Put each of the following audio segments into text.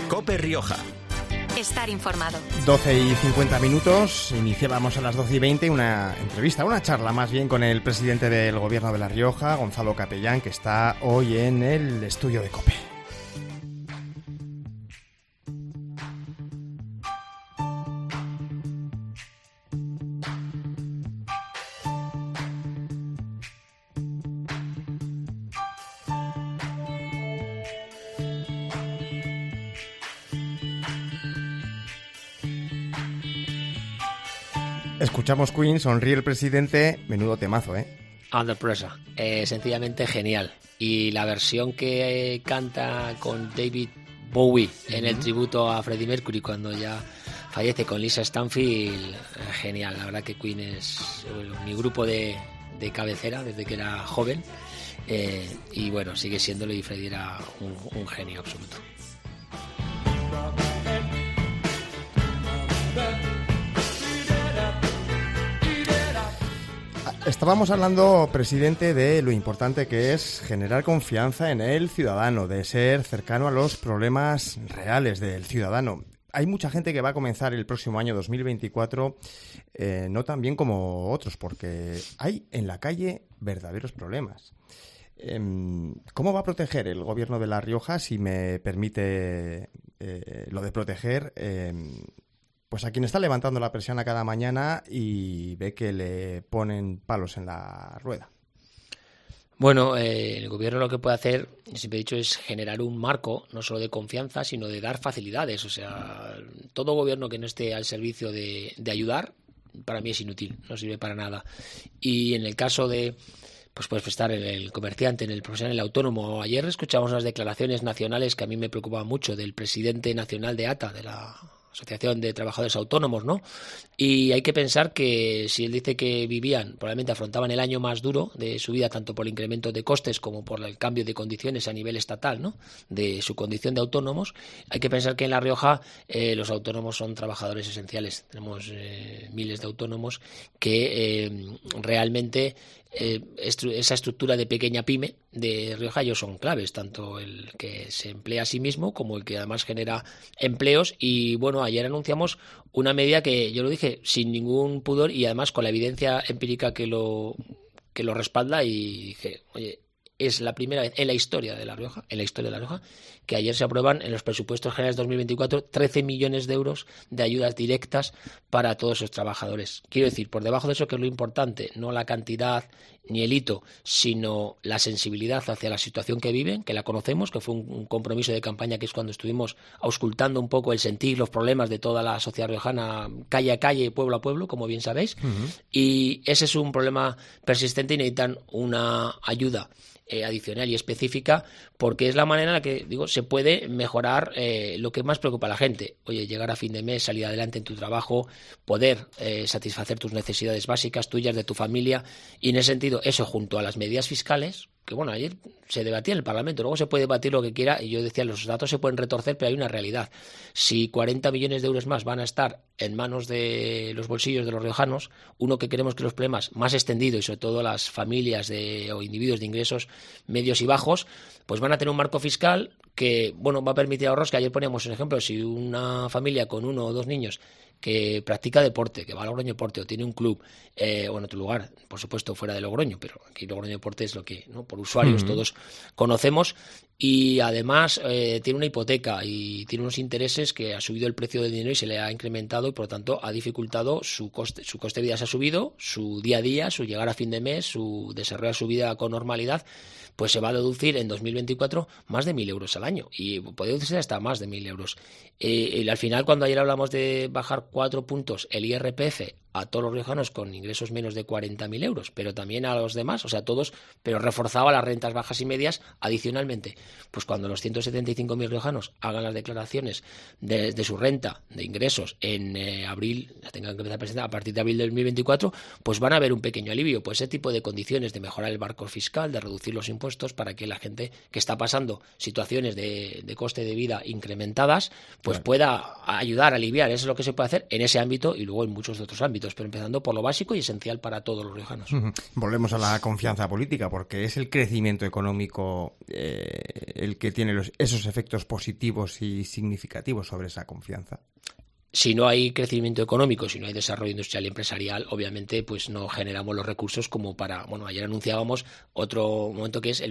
COPE Rioja. Estar informado. 12:50, iniciábamos a las 12:20 una entrevista, una charla más bien con el presidente del Gobierno de La Rioja, Gonzalo Capellán, que está hoy en el estudio de COPE. Escuchamos Queen, sonríe el presidente, menudo temazo, ¿eh? Under Pressure, sencillamente genial. Y la versión que canta con David Bowie en el tributo a Freddie Mercury cuando ya fallece con Lisa Stanfield, genial. La verdad que Queen es mi grupo de cabecera desde que era joven, y bueno, sigue siéndolo, y Freddie era un genio absoluto. Estábamos hablando, presidente, de lo importante que es generar confianza en el ciudadano, de ser cercano a los problemas reales del ciudadano. Hay mucha gente que va a comenzar el próximo año 2024 no tan bien como otros, porque hay en la calle verdaderos problemas. ¿Cómo va a proteger el Gobierno de La Rioja, si me permite lo de proteger, pues a quien está levantando la persiana cada mañana y ve que le ponen palos en la rueda? Bueno, el gobierno lo que puede hacer, siempre he dicho, es generar un marco no solo de confianza, sino de dar facilidades. O sea, todo gobierno que no esté al servicio de ayudar, para mí es inútil, no sirve para nada. Y en el caso de, pues puedes estar en el comerciante, en el profesional, en el autónomo. Ayer escuchamos unas declaraciones nacionales que a mí me preocupaban mucho, del presidente nacional de ATA, de la Asociación de Trabajadores Autónomos, ¿no? Y hay que pensar que si él dice que probablemente afrontaban el año más duro de su vida, tanto por el incremento de costes como por el cambio de condiciones a nivel estatal, ¿no?, de su condición de autónomos, hay que pensar que en La Rioja los autónomos son trabajadores esenciales. Tenemos miles de autónomos que realmente esa estructura de pequeña pyme de Rioja, ellos son claves, tanto el que se emplea a sí mismo como el que además genera empleos. Y bueno, ayer anunciamos una medida que yo lo dije sin ningún pudor y además con la evidencia empírica que lo respalda, y dije, oye, es la primera vez en la historia de La Rioja, que ayer se aprueban en los presupuestos generales 2024 13 millones de euros de ayudas directas para todos esos trabajadores. Quiero decir, por debajo de eso, que es lo importante, no la cantidad ni el hito, sino la sensibilidad hacia la situación que viven, que la conocemos, que fue un compromiso de campaña, que es cuando estuvimos auscultando un poco el sentir, los problemas de toda la sociedad riojana, calle a calle, pueblo a pueblo, como bien sabéis. Y ese es un problema persistente y necesitan una ayuda adicional y específica, porque es la manera en la que, digo, se puede mejorar lo que más preocupa a la gente. Oye, llegar a fin de mes, salir adelante en tu trabajo, poder satisfacer tus necesidades básicas, tuyas, de tu familia, y en ese sentido, eso junto a las medidas fiscales, que bueno, ayer se debatía en el Parlamento, luego se puede debatir lo que quiera, y yo decía, los datos se pueden retorcer, pero hay una realidad. Si 40 millones de euros más van a estar en manos de los bolsillos de los riojanos, uno que queremos que los problemas más extendidos, y sobre todo las familias o individuos de ingresos medios y bajos, pues van a tener un marco fiscal que, bueno, va a permitir ahorros, que ayer poníamos un ejemplo. Si una familia con 1 o 2 niños que practica deporte, que va a Logroño Deporte o tiene un club, o en otro lugar, por supuesto fuera de Logroño, pero aquí Logroño Deporte es lo que, ¿no?, por usuarios todos conocemos, y además tiene una hipoteca y tiene unos intereses que ha subido el precio del dinero y se le ha incrementado, y por lo tanto ha dificultado su coste de vida, se ha subido, su día a día, su llegar a fin de mes, su desarrollar su vida con normalidad, pues se va a deducir en 2024 más de 1.000 euros al año, y puede deducirse hasta más de 1.000 euros. Y al final, cuando ayer hablamos de bajar 4 puntos el IRPF a todos los riojanos con ingresos menos de 40.000 euros, pero también a los demás, o sea, todos, pero reforzaba las rentas bajas y medias adicionalmente. Pues cuando los 175.000 riojanos hagan las declaraciones de su renta de ingresos en abril, la tengan que empezar a presentar a partir de abril del 2024, pues van a ver un pequeño alivio. Pues ese tipo de condiciones de mejorar el marco fiscal, de reducir los impuestos, para que la gente que está pasando situaciones de coste de vida incrementadas, pues pueda ayudar a aliviar. Eso es lo que se puede hacer en ese ámbito y luego en muchos otros ámbitos. ámbitos, pero empezando por lo básico y esencial para todos los riojanos. Volvemos a la confianza política, porque es el crecimiento económico el que tiene esos efectos positivos y significativos sobre esa confianza. Si no hay crecimiento económico, si no hay desarrollo industrial y empresarial, obviamente pues no generamos los recursos como para... Bueno, ayer anunciábamos otro momento que es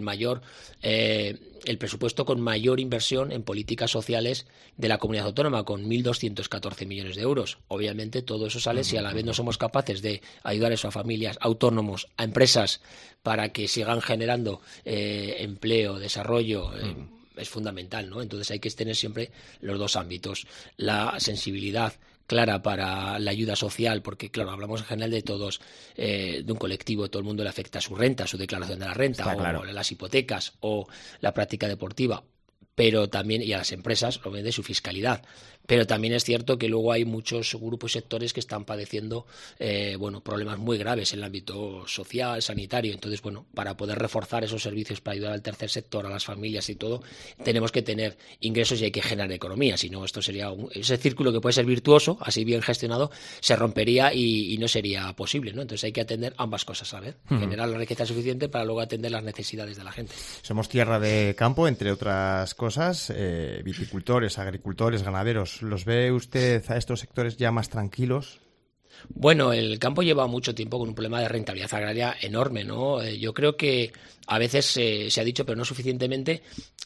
el presupuesto con mayor inversión en políticas sociales de la comunidad autónoma, con 1.214 millones de euros. Obviamente todo eso sale si a la vez no somos capaces de ayudar a eso a familias, autónomos, a empresas, para que sigan generando empleo, desarrollo... es fundamental, ¿no? Entonces hay que tener siempre los dos ámbitos. La sensibilidad clara para la ayuda social, porque claro, hablamos en general de todos, de un colectivo, todo el mundo le afecta su renta, su declaración de la renta, o claro, las hipotecas, o la práctica deportiva, pero también, y a las empresas, obviamente, su fiscalidad. Pero también es cierto que luego hay muchos grupos y sectores que están padeciendo problemas muy graves en el ámbito social, sanitario. Entonces, para poder reforzar esos servicios para ayudar al tercer sector, a las familias y todo, tenemos que tener ingresos y hay que generar economía. Si no, esto sería ese círculo que puede ser virtuoso, así bien gestionado, se rompería y no sería posible, ¿no? Entonces hay que atender ambas cosas a la vez. Generar la riqueza suficiente para luego atender las necesidades de la gente. Somos tierra de campo, entre otras cosas, viticultores, agricultores, ganaderos. ¿Los ve usted a estos sectores ya más tranquilos? Bueno, el campo lleva mucho tiempo con un problema de rentabilidad agraria enorme, ¿no? Yo creo que a veces se ha dicho, pero no suficientemente,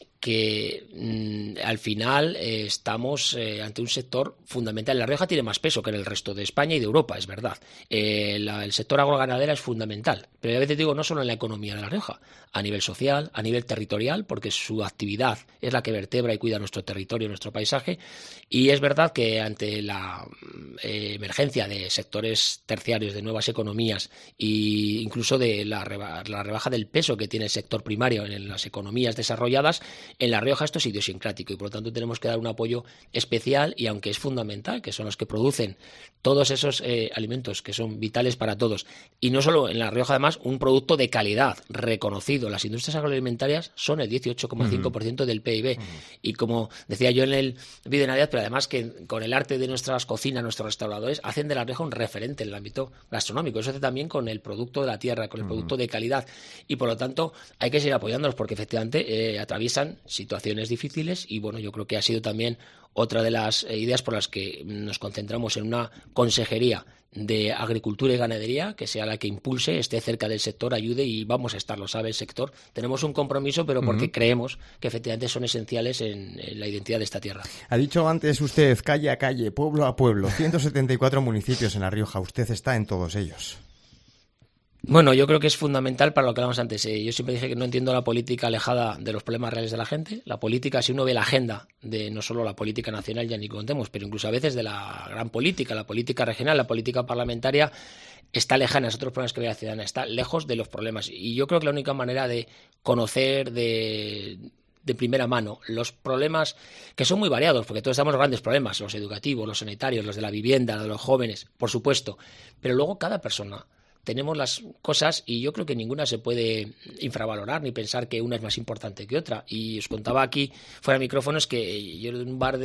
que al final estamos ante un sector fundamental. La Rioja tiene más peso que en el resto de España y de Europa, es verdad. El sector agroganadero es fundamental, pero a veces digo no solo en la economía de La Rioja, a nivel social, a nivel territorial, porque su actividad es la que vertebra y cuida nuestro territorio, nuestro paisaje, y es verdad que ante la emergencia de sectores terciarios, de nuevas economías e incluso de la rebaja del peso que tiene el sector primario en las economías desarrolladas, en La Rioja esto es idiosincrático y por lo tanto tenemos que dar un apoyo especial, y aunque es fundamental, que son los que producen todos esos alimentos que son vitales para todos, y no solo en La Rioja, además un producto de calidad reconocido. Las industrias agroalimentarias son el 18,5% del PIB y como decía yo en el vídeo de Navidad, pero además que con el arte de nuestras cocinas, nuestros restauradores hacen de La Rioja un referente en el ámbito gastronómico. Eso hace también con el producto de la tierra, con el producto de calidad, y por lo tanto hay que seguir apoyándolos porque efectivamente atraviesan situaciones difíciles y yo creo que ha sido también otra de las ideas por las que nos concentramos en una consejería de agricultura y ganadería que sea la que impulse, esté cerca del sector, ayude, y vamos a estar, lo sabe el sector. Tenemos un compromiso, pero porque creemos que efectivamente son esenciales en la identidad de esta tierra. Ha dicho antes usted calle a calle, pueblo a pueblo, 174 municipios en La Rioja. Usted está en todos ellos. Bueno, yo creo que es fundamental para lo que hablamos antes. Yo siempre dije que no entiendo la política alejada de los problemas reales de la gente. La política, si uno ve la agenda de no solo la política nacional, ya ni contemos, pero incluso a veces de la gran política, la política regional, la política parlamentaria, está lejana, es otros problemas que ve la ciudadana, está lejos de los problemas. Y yo creo que la única manera de conocer de primera mano los problemas, que son muy variados, porque todos tenemos grandes problemas, los educativos, los sanitarios, los de la vivienda, los de los jóvenes, por supuesto, pero luego cada persona tenemos las cosas y yo creo que ninguna se puede infravalorar ni pensar que una es más importante que otra. Y os contaba aquí, fuera de micrófonos, que yo en un bar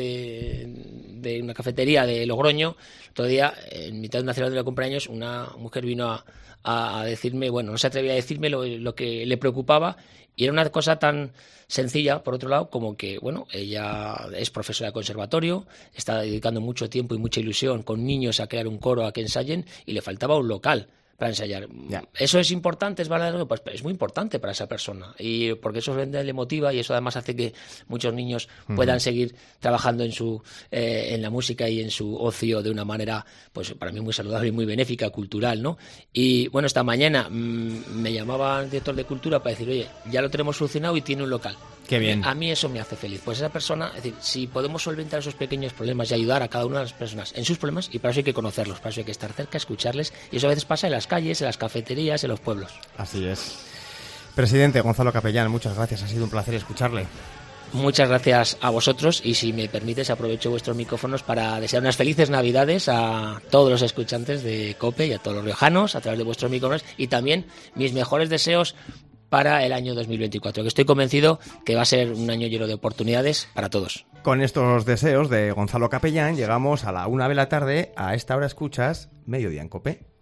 de una cafetería de Logroño, todavía en mitad de una celebración de cumpleaños, una mujer vino a decirme, no se atrevía a decirme lo que le preocupaba, y era una cosa tan sencilla, por otro lado, como que, ella es profesora de conservatorio, está dedicando mucho tiempo y mucha ilusión con niños a crear un coro, a que ensayen, y le faltaba un local para ensayar. Ya. ¿Eso es importante? ¿Es verdadero? Pues es muy importante para esa persona, y porque eso le motiva, y eso además hace que muchos niños puedan seguir trabajando en la música y en su ocio de una manera, pues para mí muy saludable y muy benéfica, cultural, ¿no? Y esta mañana me llamaba el director de Cultura para decir, oye, ya lo tenemos solucionado y tiene un local. Qué bien. A mí eso me hace feliz. Pues esa persona, es decir, si podemos solventar esos pequeños problemas y ayudar a cada una de las personas en sus problemas, y para eso hay que conocerlos, para eso hay que estar cerca, escucharles, y eso a veces pasa en las calles, en las cafeterías, en los pueblos. Así es. Presidente Gonzalo Capellán, muchas gracias, ha sido un placer escucharle. Muchas gracias a vosotros, y si me permites aprovecho vuestros micrófonos para desear unas felices Navidades a todos los escuchantes de COPE y a todos los riojanos a través de vuestros micrófonos, y también mis mejores deseos para el año 2024, que estoy convencido que va a ser un año lleno de oportunidades para todos. Con estos deseos de Gonzalo Capellán llegamos a la 1 de la tarde. A esta hora escuchas Mediodía en COPE.